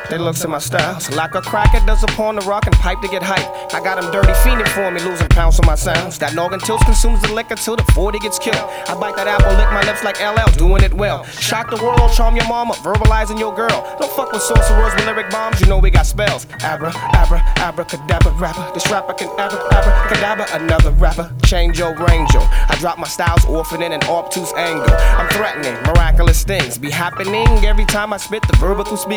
They looks at my styles like a cracker does upon the rock and pipe to get hype. I got them dirty fiending for me, losing pounds on my sounds. That noggin tilts consumes the liquor till the 40 gets killed. I bite that apple, lick my lips like LL, doing it well. Shock the world, charm your mama, verbalizing your girl. Don't fuck with sorcerers with lyric bombs, you know we got spells. Abra, abra, abracadabra, rapper. This rapper can abracadabra, another rapper. Change your range, yo. I drop my styles often in an obtuse angle. I'm threatening, miraculous things be happening every time I spit the vertical speak.